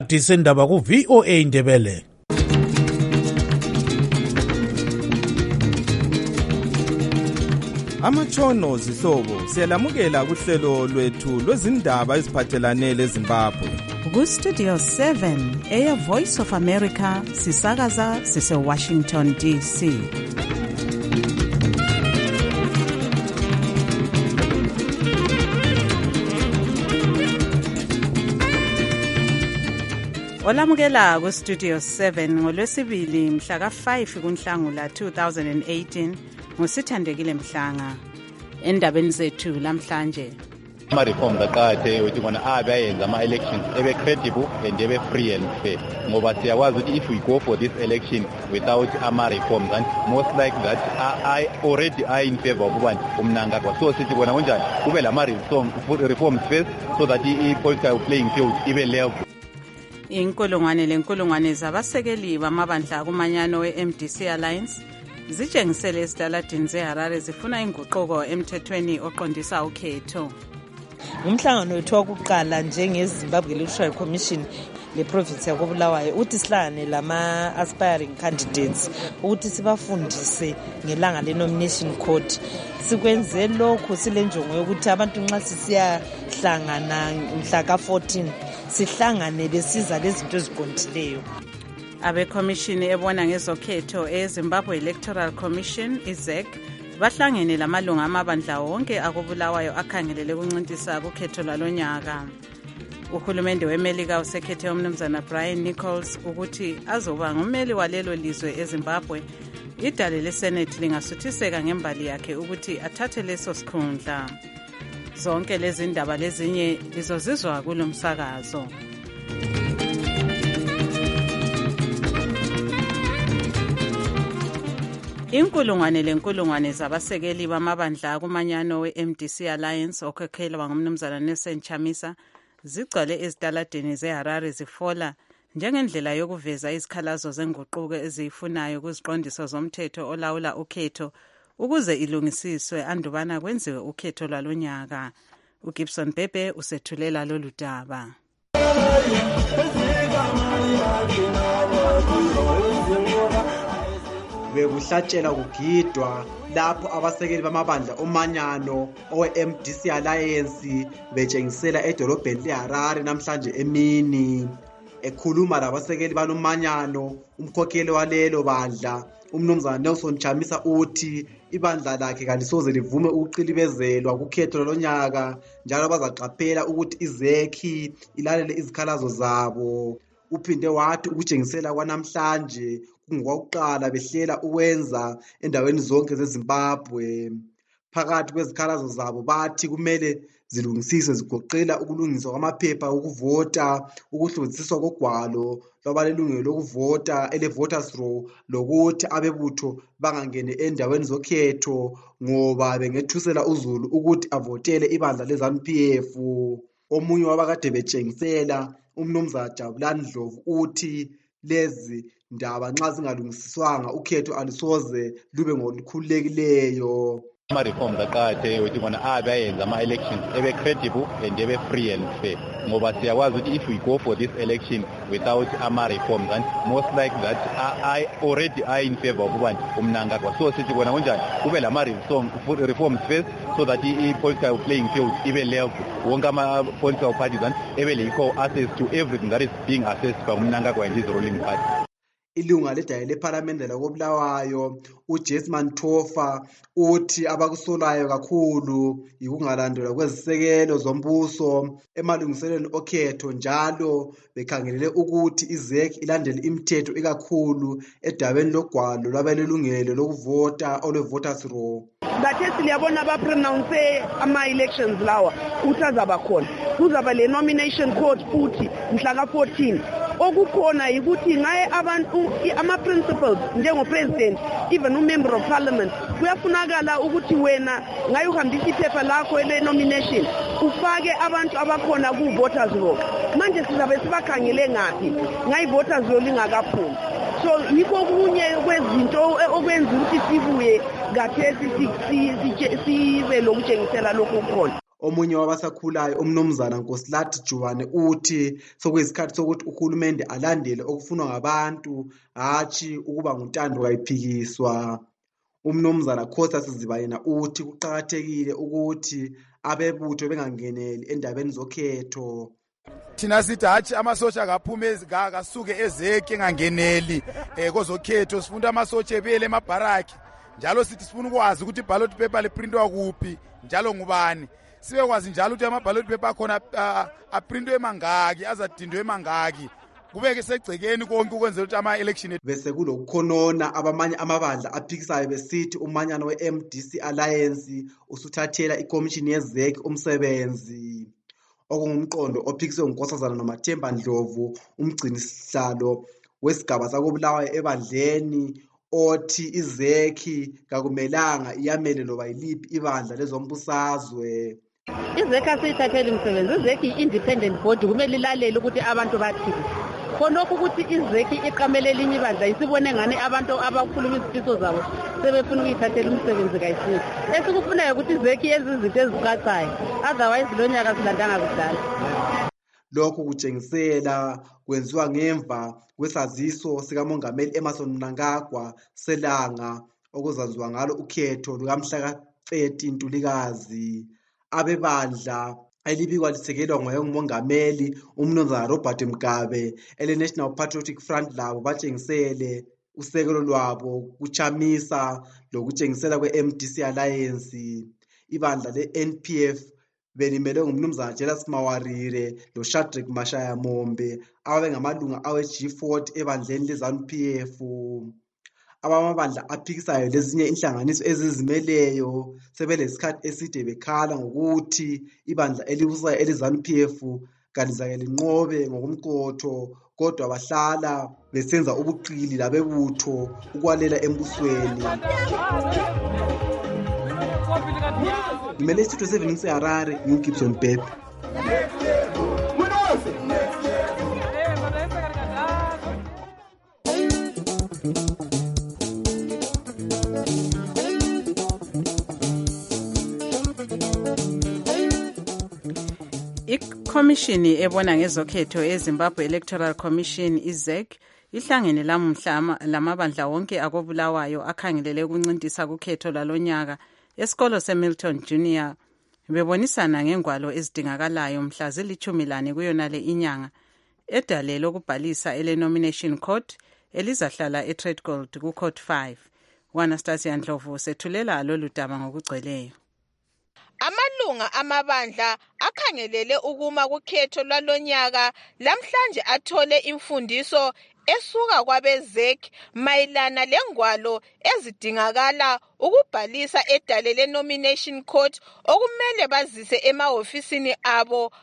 Disendaba ku VOA Indebele. Amatshono zihlobo siyalamukela kuhlelo lwethu lwezindaba eziphathelane leZimbabwe. Ku Studio 7 eya Voice of America sisakaza sise Washington DC. Olamukela ku Studio 7 ngolwesibili mhla ka5 kuNhlangula 2018 ngusithandekile Mhlanga. Endabeni zethu lamhlanje ama-reforms aqakatheke ukuthi kona abe ayenza ama-elections ebe credible and ebe free and fair ngoba siyakwazi ukuthi if we go for this election without ama-reforms and most like that I already are in favor of ubani umnangagwa so sithi kona kunjani kube lama-reforms first so that i-political playing field ibe level. Inkulungwane zabasekeli bamabandla kumanyano we-MDC Alliance zitshengisele esitaladini zeHarare zifuna inguquko emthethweni oqondisa ukhetho. Umhlangano wethu wokuqala njengeZimbabwe Electoral Commission leprovince yakoBulawayo uthi sihlangane lama-aspiring candidates ukuthi sibafundise ngelanga le-nomination code. Sikwenze lokhu sile njongo yokuthi abantu nxa sisiyahlangana mhla ka-14 sihlangane besiza lezinto eziqondileyo. Abekhomishini ebona ngezokhetho eZimbabwe Electoral Commission IZEC bahlangene lamalunga amabandla wonke akobulawayo akhangelele ukuncintisa kukhetho lwalonyaka. Uhulumende weMelika usekhethe umnumzana Brian Nichols ukuthi azoba ngumeli walelo lizwe eZimbabwe. Idale leSenate lingasuthiseka ngembali yakhe ukuthi athathe leso sikhundla. Zonke lezi ndaba lezinye lizozizwa kulomsakazo. Inkulungwane zabasekeli bamabandla kumanyano we-MDC Alliance okhokhelwa ngumnumzana Nelson Chamisa zigcwele ezitaladini zeHarare zifola njengendlela yokuveza izikhalazo zenguquko eziyifunayo kuziqondiso zomthetho olawula ukhetho ukuze ilungisiswe andubana kwenziwe ukhetho lwalonyaka. uGibson Bebe usethulela lolu daba. Bekuhlatshela kugidwa lapho abasekeli bamabandla omanyano owe-MDC Alliance betshengisela edolobheni leHarare namhlanje emini. Ekhuluma labasekeli balomanyano umkhokheli walelo bandla umnumzana Nelson Chamisa uthi ibandla lakhe kalisoze livume ukuqilibezelwa kukhetho lonyaka njalo bazaqaphela ukuthi izekhi ilalele izikhalazo zabo. Uphinde wathi ukutshengisela kwanamhlanje kungokuqala behlela ukwenza endaweni zonke zeZimbabwe. Phakathi kwezikhalazo zabo bathi kumele zilungisiswe zigoqela ukulungiswa kwamaphepha okuvota, ukuhlonziswa kogwalo lwabalelungelo lokuvota ele-voters roll lokuthi abebutho bangangene endaweni zokhetho ngoba bengethusela uzulu ukuthi avotele ibandla leZANU-PF. Omunye wabakade betshengisela umnumzana Jabulani Ndlovu uthi lezi ndaba nxa zingalungisiswanga ukhetho alisoze lube ngolukhululekileyo. Ama-reforms aqakatheke ukuthi kona abe ayenza ama-elections ebe credible and ebe free and fair ngoba siyakwazi ukuthi if we go for this election without ama-reforms and most like that I already are in favor of ubani umnangagwa so sithi kona kunjani kube lama-reforms first so that i-political playing field ibe level wonke ama-political parties and ebe le-equal access to everything that is being assessed by umnangagwa and his ruling party. Ilunga ledaya lePhalamende lakoBulawayo uJesman Thofa uthi abakusolayo kakhulu yikungalandela kwezisekelo zombuso emalungiselweni okhetho njalo bekhangelele ukuthi izekhi ilandele imithetho ikakhulu edabeni logwalo lwabalelungelo lokuvota olwe-voters roll. Bathe siyabona bapronounce ama-elections lawa ukuthi azaba khona kuzaba le nomination code futhi mhla ka-14 okukhona yikuthi ngaye abantu ama-principles njengopresident even umember of parliament kuyafunakala ukuthi wena ngaye uhambisa iphepha lakho ele-nomination ufake abantu abakhona ku-voters roll. Manje sizabe sibakhangele ngaphi ngayi-voters roll ingakaphumi so yikho kunye kwezinto okwenza ukuthi sibuye kathesi sibe lokutshengisela lokhu khona. Omunye wabasakhulayo umnumzana Nkosilathi Jubane uthi sokuyisikhathi sokuthi uhulumende alandele okufunwa ngabantu hatshi ukuba nguntando kayiphikiswa. Umnumzana Khosa Sizibayena uthi kuqakathekile ukuthi abebutho bengangeneli endabeni zokhetho. Thina sithi hatshi amasosha akaphume akasuke ezeke engangeneli kozokhetho, sifunda amasosha ebele emabharaki. Njalo sithi sifuna ukwazi ukuthi ballot paper liprintwa kuphi njalo ngubani. Sibe kwazi njalo ukuthi ama-ballot paper akhona aprintwe emangaki, azadindwe emangaki. Kubeke segcekeni konke ukwenzela ukuthi ama-election. Bese kulokukhonona abamanye amabandla aphikisayo besithi umanyano we-MDC Alliance usuthathela ikomishini yezek umsebenzi. Okungumqondo ophikiswe nguNkosazana Nomathemba Ndlovu, umgcinisihlalo wesigaba sakoBulawayo ebandleni, othi izekhi kakumelanga iyamele loba yiliphi ibandla lezombusazwe. Izekhi asiyithathela imisebenzi, izekhi i-independent body kumele ilalele ukuthi abantu bathini. Khonokho ukuthi izekhi iqamele elinye ibandla isibone ngani abantu abakhuluma izifiso zabo sebefuna ukuyithathela umsebenzi kayisithi. Esikufunayo ukuthi izekhi yenze izinto ezicacayo, otherwise lo nyaka silandanga kudala. Lokhu kutshengisela kwenziwa ngemva kwesaziso sikamongameli Emmerson Mnangagwa selanga okuzanziwa ngalo ukhetho lukamhla ka-30 Ntulikazi. Abebandla elibikwa lisekelwa ngumongameli umnumzana Robert Mugabe ele-National Patriotic Front labo batshengisele usekelo lwabo kuchamisa lokutshengisela kwe-MDC Alliance. Ibandla le-NPF belimele ngumnumzana Jealous Mawarire lo-Shadrack Mashaya Mombe ababengamalunga awe-G40 ebandleni le-ZANU-PF. Abamabandla aphikisayo lezinye inhlanganiso ezizimeleyo sebelesikhathi eside bekhala ngokuthi ibandla elibusayo ele-ZANU-PF kalizake linqobe ngokomkotho, kodwa bahlala besenza ubuqili labebutho ukwalela embusweni. Ngimele isithuthwe seveni ngiseHarare, ngiuGibson Bhebhe. Ikhomishini ebona ngezokhetho eZimbabwe Electoral Commission IZEC ihlangene lamuhla lamabandla wonke akobulawayo akhangelele ukuncintisa kukhetho lalonyaka esikolo seMilton Junior bebonisana ngengwalo ezidingakalayo mhla zili-14 kuyonale inyanga edale lokubhalisa ele-nomination court elizahlala eTradegold ku-Court 5. Anastasia Ndlovu sethulela lolu daba ngokugcweleyo. Amalunga amabandla akhangelele ukuma kukhetho lwalonyaka lamhlanje athole imfundiso esuka kwabeZEC mayelana lengwalo ezidingakala ukubhalisa edale le-nomination court okumele bazise emahofisini abo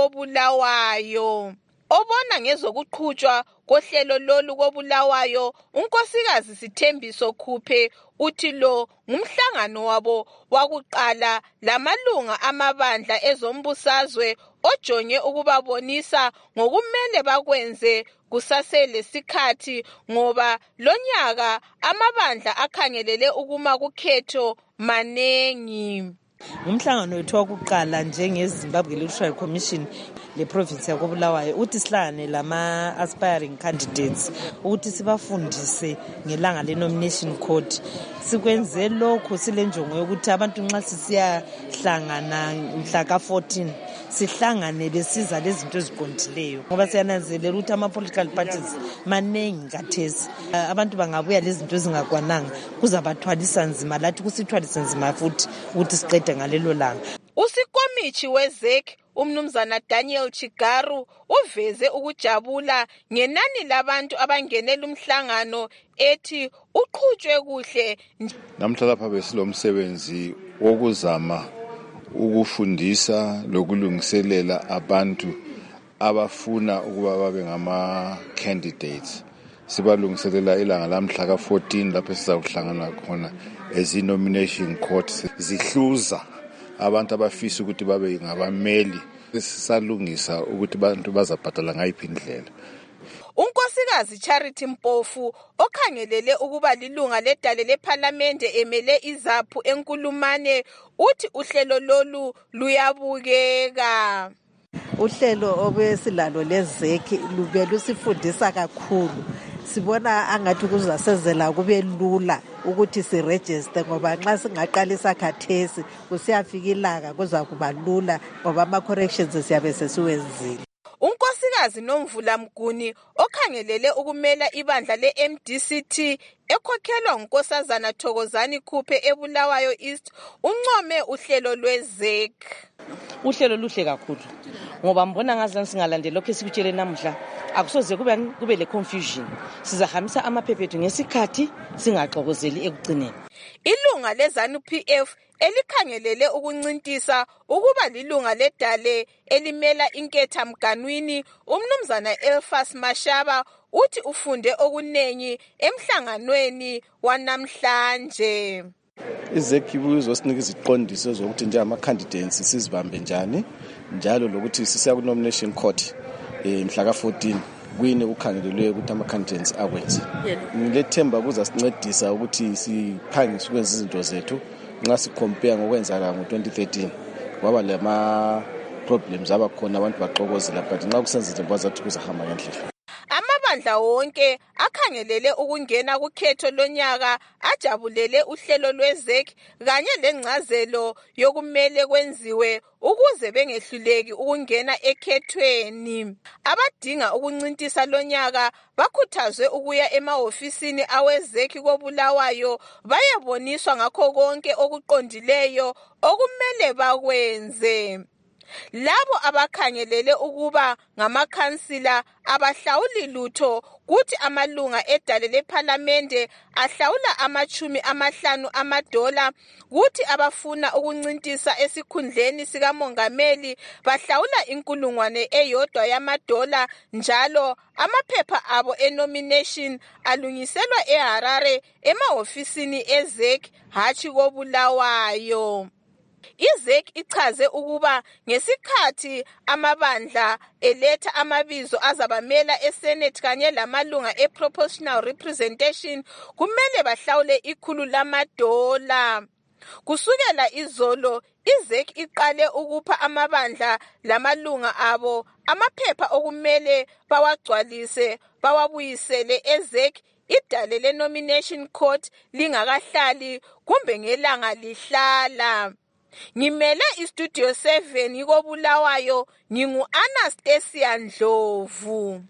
akobulawayo. Obona ngezokuqhutshwa kohlelo lolu kobulawayo unkosikazi Sithembiso Khuphe uthi lo ngumhlangano wabo wakuqala lamalunga amabandla ezombusazwe ojonge ukubabonisa ngokumele bakwenze kusaselesikhathi ngoba lonyaka amabandla akhangelele ukuma kukhetho manengi. Umhlangano wethu wakuqala njengeZimbabwe Electoral Commission leprovince yakobulawayo uthi sihlangane lama-aspiring candidates ukuthi sibafundise ngelanga le-nomination court. Sikwenze lokhu silenjongo yokuthi abantu nxa sisiyahlangana mhla ka-14 sihlangane besiza lezinto eziqondileyo ngoba siyananzelela ukuthi ama-political parties manengi kathesi. Abantu bangabuya lezinto ezingakwananga kuzabathwalisa nzima, lathi kusithwalisa nzima futhi ukuthi siqede ngalelo langa. Usikomithi weZEC umnumzana Daniel Chigaru uveze ukujabula ngenani labantu abangenela umhlangano ethi uqhutshwe kuhle. Namhla lapha besilomsebenzi wokuzama ukufundisa lokulungiselela abantu abafuna ukuba babe ngama-candidates. Sibalungiselela ilanga lamhla ka-14 lapho sizawuhlangana khona ezi-nomination court zihluza abantu abafisa ukuthi babe ngabameli. Sisalungisa ukuthi abantu bazabhadala ngayiphi indlela. Unkosikazi unkosikazi Charity Mpofu okhangelele ukuba lilunga ledale lephalamende emele iZAPU eNkulumane uthi uhlelo lolu luyabukeka. Uhlelo obesilalo lezeki lube lusifundisa kakhulu. Sibona angathi kuzasezela kube lula ukuthi siregister ngoba nxa singaqalisa khathesi kusiyafika ilanga kuza kuba lula ngoba ama corrections siyabe sesiwenzile. Unkosikazi Nomvula Mguni okhangelele ukumela ibandla leMDCT ekhokhelwa unkosazana Thokozani Khuphe eBulawayo East uncome uhlelo lwezek. Uhlelo luhle kakhulu ngoba mbona ngazani singalandela lokho esikutshele namuhla akusoze kube le confusion. Sizahambisa amaphepha ethu ngesikhathi singaxokozeli ekugcineni. Ilunga leZANU-PF elikhangelele ukuncintisa ukuba lilunga ledale elimela inketha Mganwini umnumzana Elfas Mashaba uthi ufunde okunengi emhlanganweni wanamhlanje. Izeki izosinika iziqondiso zokuthi nje ama candidates sizibambe njani njalo lokuthi sisiya ku nomination court mhla ka14 kuyini ukhangelelwe ukuthi ama candidates akwenze. Ngilethemba kuzasincedisa ukuthi siphangise ukwenza izinto zethu nxa sicompare ngokwenzakala ngo2013 kwaba lama problems abakhona abantu baxokozela but nxa kusenzile bazathi kuzahamba ngendlela. Amabandla wonke akhangelele ukungena kukhetho lonyaka ajabulele uhlelo lwezek kanye lencazelo yokumele kwenziwe ukuze bengehluleki ukungena ekhethweni. Abadinga ukuncintisa lonyaka bakhuthazwe ukuya emahofisini awezek koBulawayo bayeboniswa ngakho konke okuqondileyo okumele bakwenze. Labo abakhangelele ukuba ngamakhansila abahlawuli lutho kuthi amalunga edale lephalamende ahlawula $50 kuthi abafuna ukuncintisa esikhundleni sikamongameli bahlawula $1,000 njalo amaphepha abo enomination alungiselwa eHarare emahofisini ezek hatshi koBulawayo. IZEC ichaze ukuba ngesikhathi amabandla eletha amabizo azabamela eSenate kanye lamalunga eProportional Representation kumele bahlawule $100. Kusukela izolo IZEC iqale ukupha amabandla lamalunga abo amaphepha okumele bawagcwalise bawabuyisele eZEC idale le-nomination court lingakahlali kumbe ngelanga lihlala. Ngimele iStudio 7 koBulawayo ngingu-Anastasia Ndlovu.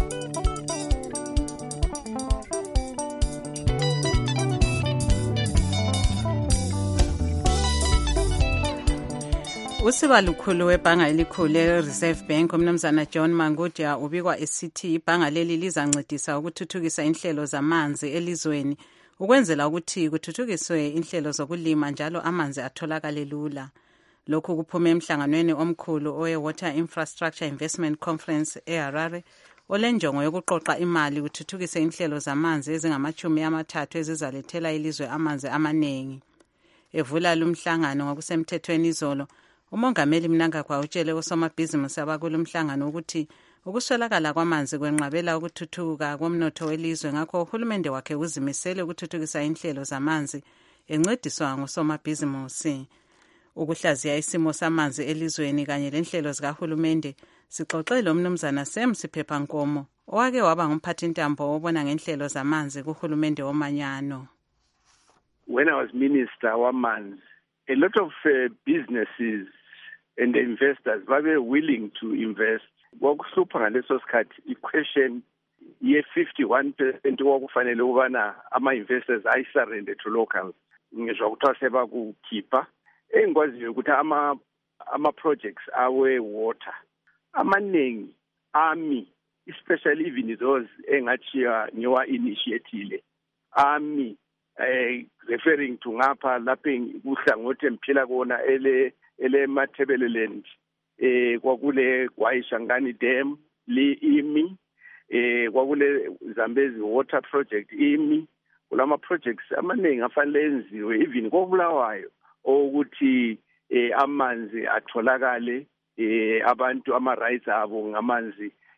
Usiba lukhulu webhanga elikhulu le-Reserve Bank umnumzana John Mangudya ubikwa esithi ibhanga leli lizancedisa ukuthuthukisa inhlelo zamanzi elizweni ukwenzela ukuthi kuthuthukiswe inhlelo zokulima njalo amanzi atholakale lula. Lokhu kuphume emhlanganweni omkhulu owe-Water Infrastructure Investment Conference eHarare olenjongo yokuqoqa imali kuthuthukise inhlelo zamanzi ezingama-30 ezizalethela ilizwe amanzi amaningi. Evula lumhlangano ngokusemthethweni izolo, umongameli Mnangagwa utshele osomabhizimusi abakulumhlangano ukuthi ukuswelakala kwamanzi kwenqabela ukuthuthuka komnotho welizwe ngakho uhulumende wakhe uzimisele ukuthuthukisa inhlelo zamanzi encediswa ngosomabhizimusi. Ukuhlaziya isimo samanzi elizweni kanye lenhlelo zikahulumende sixoxele umnumzana Sam Siphephankomo owake waba ngumphathintambo obona ngenhlelo zamanzi kuhulumende womanyano. When I was minister wamanzi, a lot of businesses and investors were willing to invest. Kwakuhlupha ngaleso sikhathi i-question ye-51% okufanele ukubana ama-investors ayisurrender to locals. Ngizwa kuthiwa sebakukhipha. Engikwaziyo ukuthi ama-projects awe-water amaningi ami, especially even those engachiya ngiwa-initiatile ami referring to ngapha lapho uhlangothi emphila kona ele-Matabeleland kwakule Gwayishangani Dam imi kwakule Zambezi Water Project imi kulama projects amaningi afanele enziwe even koBulawayo ukuthi amanzi atholakale abantu ama rights abo ngamanzi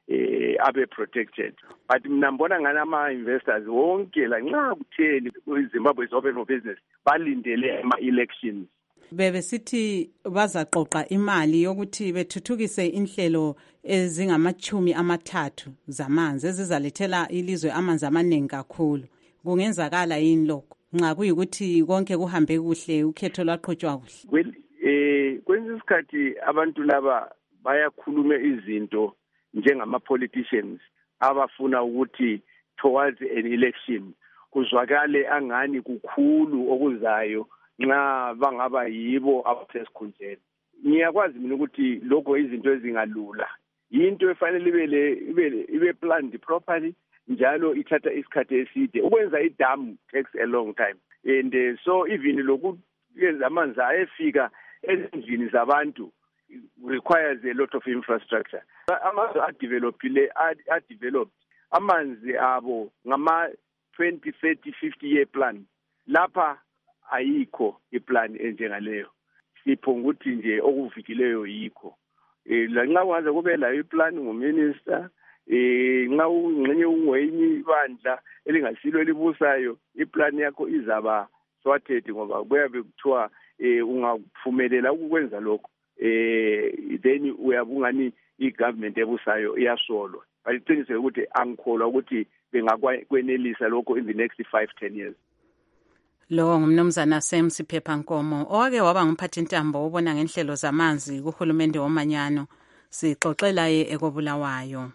abe protected. But mina ngibona ngani ama-investors wonke la nxa kutheni iZimbabwe is open for business balindele ama-elections. Bebesithi bazaqoqa imali yokuthi bethuthukise inhlelo ezingama-30 zamanzi ezizalethela ilizwe amanzi amaningi kakhulu. Kungenzakala yini lokho nxa kuyikuthi konke kuhambe kuhle ukhetho lwaqhutshwa kuhle? Kwenye isikhathi abantu laba bayakhuluma izinto njengama-politicians abafuna ukuthi towards an election kuzwakale angani kukhulu okuzayo nxa bangaba yibo abasesikhundleni. Ngiyakwazi mina ukuthi lokho izinto ezingalula into efanele ibe planned properly njalo ithatha isikhathi eside. Ukwenza idamu takes a long time, and so even lokuyenza amanzi ayefika ezindlini zabantu requires a lot of infrastructure. Amazwe adeveloped amanzi abo ngama 20, 30, 50 year plan. Lapha ayikho iplan enjengaleyo. Siphonga ukuthi nje okuvikileyo yikho. Lanxa ungaze kube layo iplan nguminister, nxa ungxenye ungwenye ibandla elingasilo elibusayo, iplan yakho izaba swathed ngoba kuyabe kuthiwa ungaphumelela ukwenza lokho. Then uyabungani igovernment ebusayo iyasolwa. Bayiqiniseke ukuthi angikholwa ukuthi bengakwenelisa lokho in the next 5-10 years. Lo ngumnumzana Sam Siphepha Nkomo owake waba ngumphathintambo obona ngenhlelo zamanzi kuhulumende womanyano. Sixoxela ye ekobulawayo.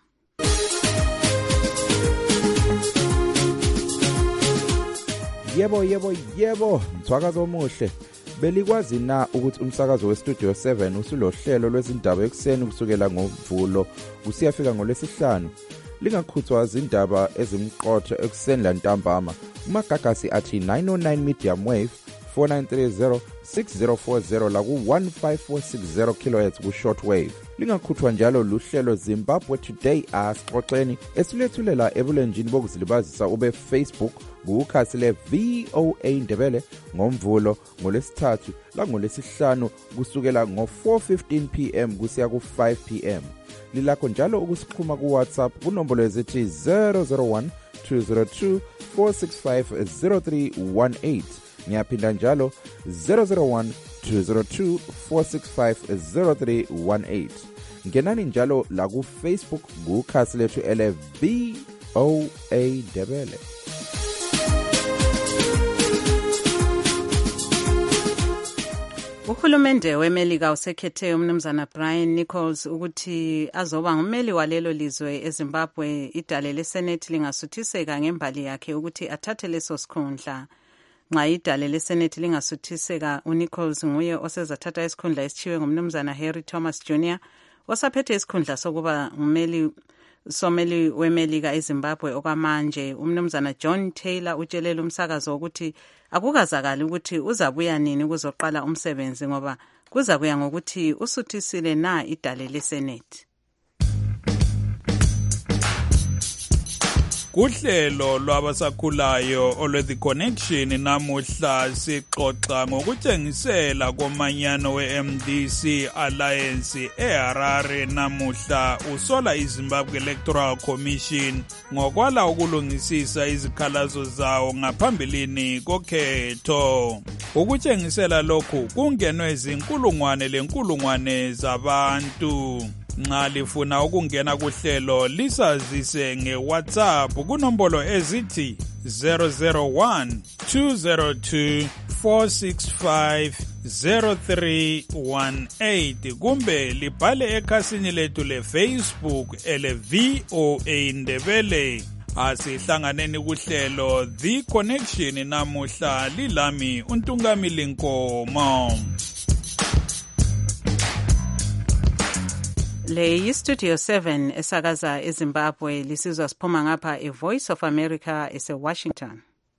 Yebo, mthwakazo omuhle. Belikwazi na ukuthi umsakazo weStudio 7 usulohlelo lwezindaba ekseni kusukela ngoMvulo kusiyafika ngoLwesihlanu? Lingakhuthwa izindaba ezimqotho ekseni lantambama. Umagagasi athi 909 medium wave 4930 6040 la ku 15460 kHz ku shortwave. Lingakhuthwa njalo luhlelo Zimbabwe Today asixoxeni esilethulela ebulenjini bokuzilibazisa ube Facebook kukhasi le VOA Ndebele ngoMvulo ngoLesithathu la ngoLesihlanu kusukela ngo4:15 PM kusiya ku5 PM. Lilakho njalo ukusikhuma ku WhatsApp kunombolo ezithi 001 202 465 0318. Ngiyaphinda njalo 001 202 465 0318. Ngenani njalo la ku Facebook kukhasi lethu ele VOA Ndebele. Uhulumende weMelika usekhethe umnumzana Brian Nichols ukuthi azoba ngumeli walelo lizwe eZimbabwe. Idale leSenate lingasuthiseka ngembali yakhe ukuthi athathe leso sikhundla. Nxa idale leSenate lingasuthiseka, uNichols nguye osezathatha isikhundla esithiwe ngumnumzana Harry Thomas Jr. osaphethe isikhundla sokuba someli weMelika eZimbabwe okwamanje. Umnumzana John Taylor utshelele umsakazo ukuthi akukazakali ukuthi uzabuya nini kuzoqala umsebenzi ngoba kuza kuya ngokuthi usuthisile na idale leSenate. Kuhlelo lwabasakhulayo olwe-The Connection namuhla sixoxa ngokutshengisela komanyano we-MDC Alliance eHarare namuhla usola iZimbabwe Electoral Commission ngokwala ukulungisisa izikhalazo zawo ngaphambilini kokhetho. Ukutshengisela lokhu kungenwe izinkulungwane zabantu. Nxa lifuna ukungena kuhlelo lisazise ngeWhatsApp kunombolo ezithi 001 202 465 0318 kumbe libhale ekhasini lethu leFacebook ele VOA Ndebele. Asihlanganeni kuhlelo The Connection namuhla lilami uNtungamili Nkomo. Le yiStudio 7 esakaza eZimbabwe lisizwa siphuma ngapha eVoice of America eseWashington.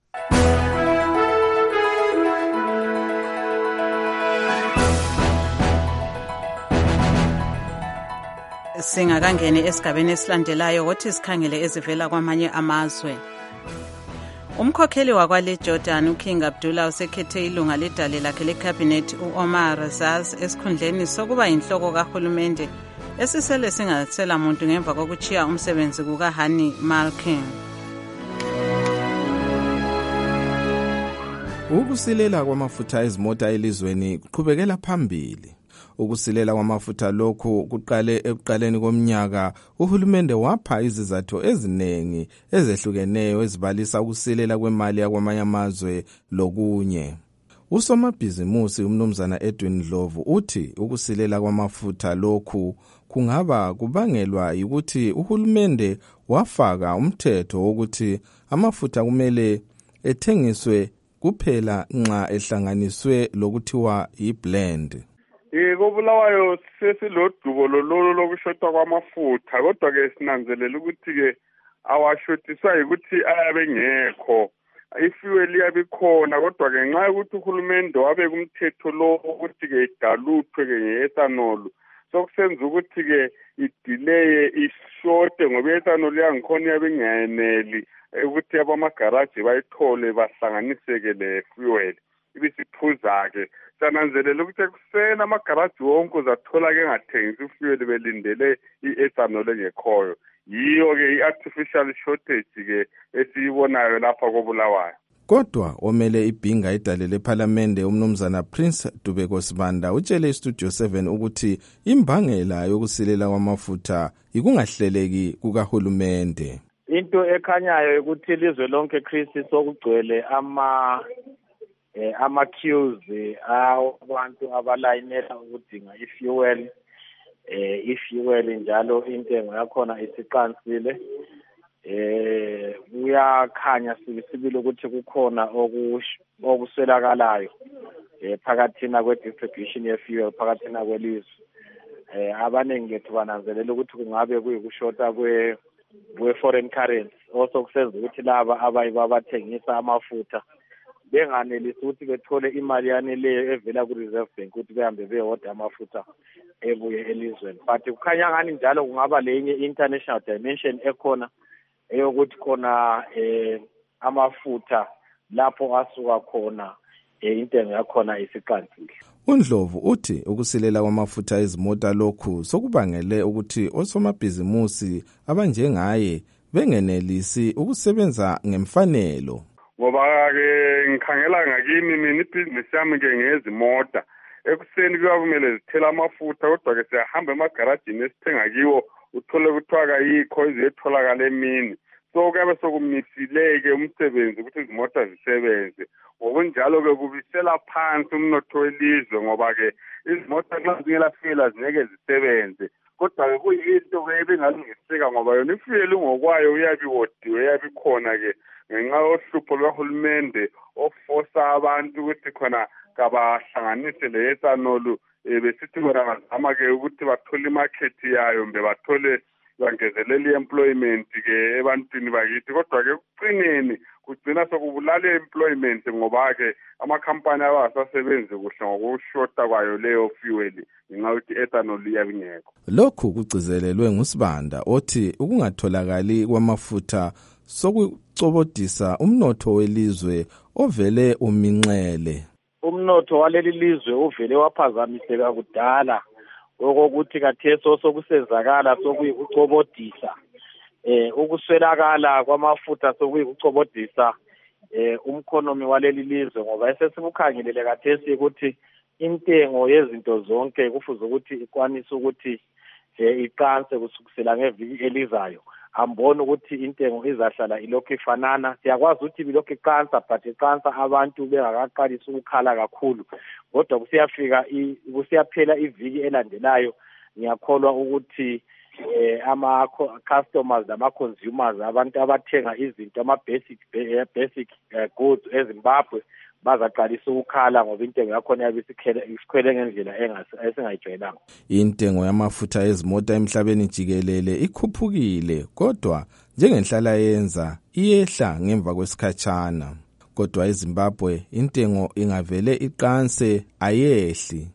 Singakangeni esigabeni esilandelayo wothi sikhangele ezivela kwamanye amazwe. Umkhokheli wakwale Jordan uKing Abdullah usekhethe ilunga ledale lakhe lecabinet uOmar Zaz esikhundleni sokuba inhloko kahulumende esisele singasela muntu ngemva kokuchiya umsebenzi kukaHanni Malkin. Ukusilela kwamafutha ezimota elizweni kuqhubekela phambili. Ukusilela kwamafutha lokhu kuqale ekuqaleni komnyaka. Uhulumende wapha izizathu eziningi ezehlukeneyo ezibalisa ukusilela kwemali yakwamanye amazwe lokunye. Usomabhizimusi umnumzana Edwin Ndlovu uthi ukusilela kwamafutha lokhu kungaba kubangelwa ukuthi uhulumende wafaka umthetho wokuthi amafutha kumele ethengiswe kuphela nxa ehlanganiswe lokuthiwa yi-blend. Kobulawayo sesilodubo lolo lokushotha kwamafutha, kodwa ke sinanzelela ukuthi ke awashotiswa ukuthi ayabe ngekho. Ifuel iyabikhona, kodwa ke nxa ukuthi uhulumende wabeka umthetho lo ukuthi ke idaluthwe ke nge-ethanol, sokusenza ukuthi ke idelay ishote ngoba i-ethanol yangikhona iyabe ingayeneli ukuthi abamagaraji bayithole bahlanganiseke le fuel ibisiphuza ke. Sananzelela ukuthi ekuseni amagaraji wonke uzathola ke engathengisi ifuel belindele i-ethanol engekhoyo. Yiyo ke i-artificial shortage ke esiyibonayo lapha koBulawayo. Kodwa omele ibhinga idalele ePhalamende umnumzana Prince Dubeko Sibanda utshele iStudio 7 ukuthi imbangela yokusilela kwamafutha ikungahleleki kukahulumende. Into ekhanyayo ukuthi ilizwe lonke Chris sokugcwele ama-queues abantu abalayinela ukudinga ifuel njalo intengo yakhona isiqansile. Kuyakhanya sibili ukuthi kukhona okuswelakalayo phakathina kwe-distribution ye-fuel phakathina kwelizwe. Abaningi kethu bananzelela ukuthi kungabe kuyikushota kwe-foreign currency. Also kusenza ukuthi laba abathengisa amafutha benganelisi ukuthi bethole imali yaneleyo evela ku-Reserve Bank ukuthi behambe beyoda amafutha ebuye elizweni. But kukhanya ngani njalo kungaba lenye international dimension ekhona eyokuthi khona amafutha lapho asuka khona intengo yakhona isiqansile. uNdlovu uthi ukusilela kwamafutha ezimota lokhu sokubangele ukuthi osomabhizimusi abanjengaye bengenelisi ukusebenza ngemfanelo. Ngoba ke ngikhangela ngakimi mina ibhizinisi yami ke ngezimota. Ekuseni kuyakumele zithela amafutha, kodwa ke siyahamba emagarajini esithenga kiwo uthole kuthiwa kayikho ezitholakala emini. So kuyabe sokumisileke umsebenzi ukuthi izimota zisebenze. Ngokunjalo ke kubisela phansi umnotho welizwe ngoba ke izimota nxa zingelafuel zingeke zisebenze. Kodwa ke kuyinto ke ebingalungiseka ngoba yona ifuel ngokwayo uyabiwodiwe yabikhona ke ngenxa yohlupho lwahulumende ofosa abantu ukuthi khona kabahlanganise le ethanol besithi bona bazama ke ukuthi bathole imarket yayo mbe bathole bangezelela i-employment ke ebantwini bakithi. Kodwa ke kucineni kugcina sokubulala employment ngoba ke amakhampani abasasebenzi kuhle ngokushota kwayo leyo fuel ngenxa yokuthi ethanol iyabingekho. Lokhu kucizelelwe nguSibanda othi ukungatholakali kwamafutha sokucobodisa umnotho welizwe ovele uminxele. Umnotho waleli lizwe uvele waphazamiseka kudala okokuthi katheso sokusenzakala sokuyikucobodisa ukuswelakala kwamafutha sokuyikucobodisa umkhonomi waleli lizwe ngoba esesibukhangelele kathesi ukuthi intengo yezinto zonke kufuze ukuthi ikwanise ukuthi iqanse kusukisela ngeviki elizayo. Ambona ukuthi intengo izahlala ilokhu ifanana. Siyakwazi ukuthi bilokhu iqansa but iqansa abantu bengakaqalisa ukukhala kakhulu. Kodwa kusiyaphela iviki elandelayo ngiyakholwa ukuthi ama-customers nama-consumers abantu abathenga izinto ama-basic goods eZimbabwe bazaqalisa ukukhala ngoba intengo yakhona yabe isikhwele ngendlela esingayijwayelanga. Intengo yamafutha ezimota emhlabeni jikelele ikhuphukile, kodwa njengenhlala yenza iyehla ngemva kwesikhatshana. Kodwa eZimbabwe intengo ingavele iqanse ayehli.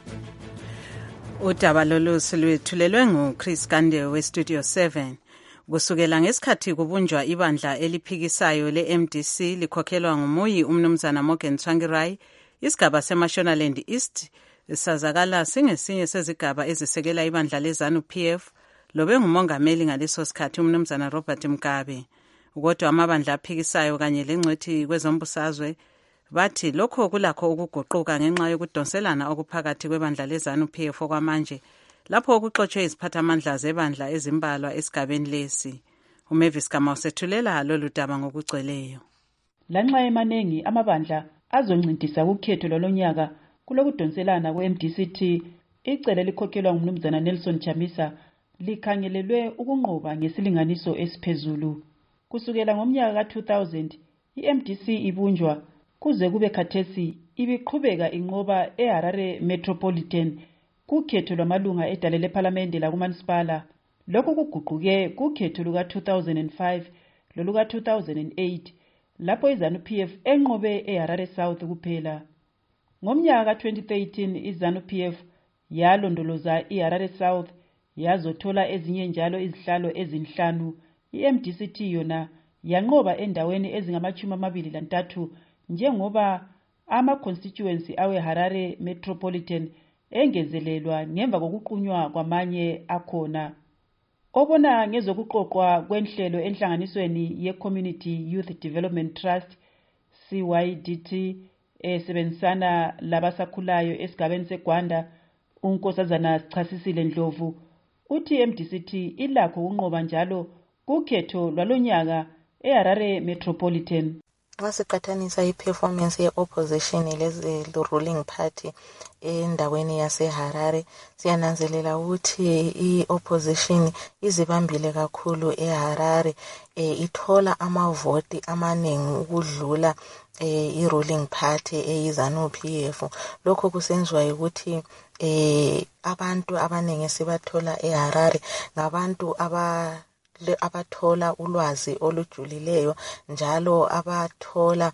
Udaba lolu silwethulelwe nguChris Kande weStudio 7. Kusukela ngesikhathi kubunjwa ibandla eliphikisayo le-MDC likhokhelwa ngumuyi umnumzana Morgan Tsvangirai, isigaba seMashonaland East sazakala singesinye sezigaba ezisekela ibandla leZANU-PF lobe ngumongameli ngaleso sikhathi umnumzana Robert Mugabe. Kodwa amabandla aphikisayo kanye lengcwethi kwezombusazwe bathi lokho kulakho ukuguquka ngenxa yokudonselana okuphakathi kwebandla leZANU-PF okwamanje lapho okuxotshwe iziphathamandla zebandla ezimbalwa esigabeni lesi. uMavis Kama usethulela lolu daba ngokugcweleyo. Lanxa emaningi amabandla azoncintisa ukhetho lolonyaka kulokudonselana kwe-MDCT, icele likhokhelwa ngumnumzana Nelson Chamisa likhangelelwe ukunqoba ngesilinganiso esiphezulu. Kusukela ngomnyaka ka-2000 i-MDC ibunjwa kuze kube khathesi ibiqhubeka inqoba eHarare Metropolitan kukhetho lwamalunga edale lephalamende lakumanisipala. Lokhu kuguquke kukhetho luka-2005 loluka-2008 lapho iZANU-PF enqobe eHarare South kuphela. Ngomnyaka ka-2013 iZANU-PF yalondoloza iHarare South yazothola ezinye njalo izihlalo ezinhlanu. I-MDCT yona yanqoba endaweni ezingama-23 njengoba ama-constituency awe-Harare Metropolitan engezelelwa ngemva kokuqunywa kwamanye akhona. Obona ngezokuqoqwa kwenhlelo enhlanganisweni ye-Community Youth Development Trust CYDT esebenzisana labasakhulayo esigabeni seGwanda, uNkosazana Sichasisile Ndlovu uthi i-MDCT ilakho ukunqoba njalo kukhetho lwalonyaka eHarare Metropolitan. Wasiqathanisa i-performance ye-opposition le-ruling party endaweni yaseHarare, siyananzelela ukuthi i-opposition izibambile kakhulu eHarare, ithola amavoti amaningi ukudlula i-ruling party eyiZANU-PF. Lokho kusenziwa ukuthi abantu abaningi sibathola eHarare ngabantu abathola ulwazi olujulileyo njalo abathola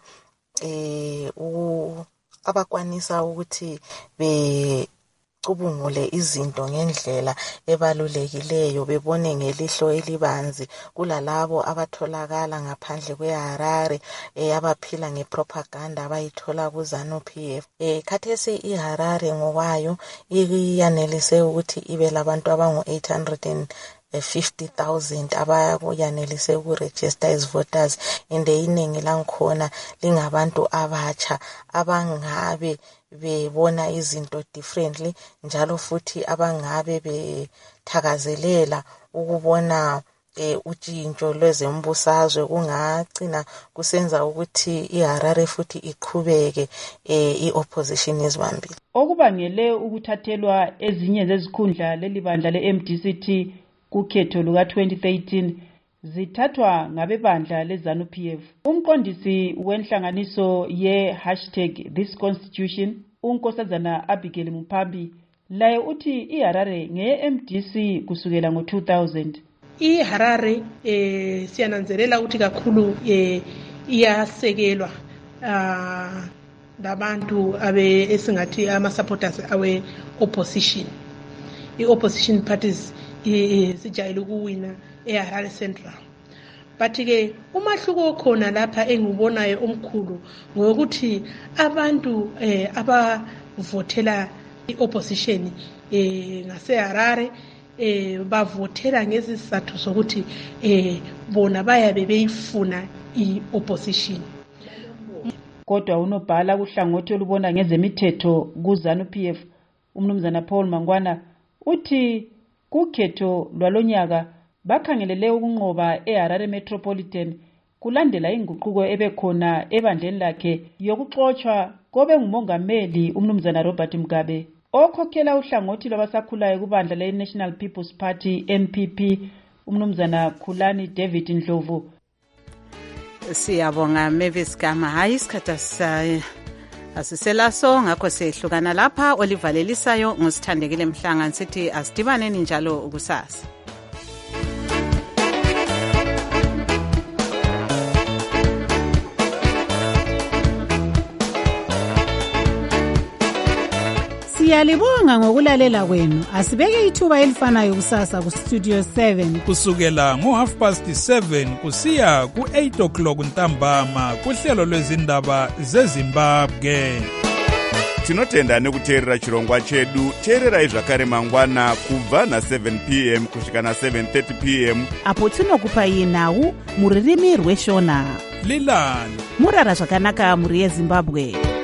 abakwanisa ukuthi becubungule izinto ngendlela ebalulekileyo, bebone ngelihlo elibanzi kulalabo abatholakala ngaphandle kweHarare abaphila ngepropaganda abayithola kuZANU-PF. Khathesi iHarare ngokwayo iyanelise ukuthi ibe labantu abangu-850,000 abayanelise ukuregister as voters, and iningi langikhona lingabantu abatsha abangabe bebona izinto differently njalo futhi abangabe bethakazelela ukubona utshintsho lwezembusazwe kungagcina kusenza ukuthi iHarare futhi iqhubeke i-opposition izibambile. Okubangele ukuthathelwa ezinye zezikhundla lelibandla le-MDCT kukhetho luka-2013 zithathwa ngabebandla leZANU-PF. Umqondisi wenhlanganiso ye#ThisConstitution uNkosazana Abigail Muphambi laye uthi iHarare ngeye-MDC kusukela ngo-2000. iHarare siyananzelela ukuthi kakhulu iyasekelwa labantu esingathi ama-supporters awe-opposition. I-opposition parties sijayele ukuwina eHarare Central. But-ke umahluko khona lapha engibonayo omkhulu ngokuthi abantu abavotela i-opposition ngaseHarare bavotela ngesizathu sokuthi bona bayabe beyifuna i-opposition. Kodwa unobhala kuhlangothi olubona ngezemithetho kuZANU-PF umnumzana Paul Mangwana uthi kukhetho lwalonyaka bakhangelele ukunqoba eHarare Metropolitan kulandela inguquko ebekhona ebandleni lakhe yokuxotshwa kobe ngumongameli umnumzana Robert Mugabe. Okhokhela uhlangothi lwabasakhulayo kubandla le-National People's Party NPP umnumzana Khulani David Ndlovu. Siyabonga Mavis Kama. Hayi isikhathi asiselaso ngakho sehlukana lapha. Olivalelisayo ngusithandekile Mhlanga sithi asidibaneni njalo ukusasa. Siyalibonga ngokulalela kwenu. Asibeke ithuba elifanayo kusasa ku Studio 7 kusukela ngo7:30 kusiya ku8 o'clock ntambama kuhlelo lwezindaba zeZimbabwe. Tinotenda nekuteerera chirongwa chedu. Teererai zvakare mangwana kubva na7 p.m. kusvika na7:30 p.m. apo tinokupai nhau muririmi rweshona. Lilani murara zvakanaka muri yeZimbabwe.